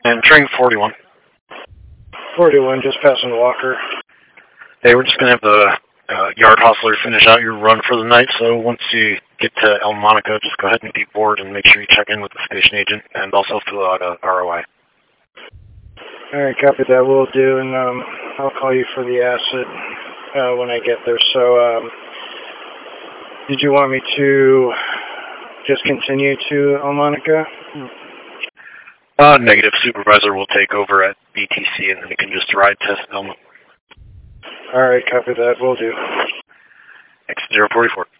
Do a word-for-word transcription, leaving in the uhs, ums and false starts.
And train forty-one. forty-one, just passing Walker. Hey, we're just going to have the uh, yard hustler finish out your run for the night, so once you get to El Monaco, just go ahead and deboard and make sure you check in with the station agent and also fill out a R O I. Alright, copy that, will do, and um, I'll call you for the acid uh, when I get there. So, um, did you want me to just continue to El Monaco? Uh, negative. Supervisor will take over at B T C and then you can just ride to Elma. Alright, copy that, will do. X zero forty-four.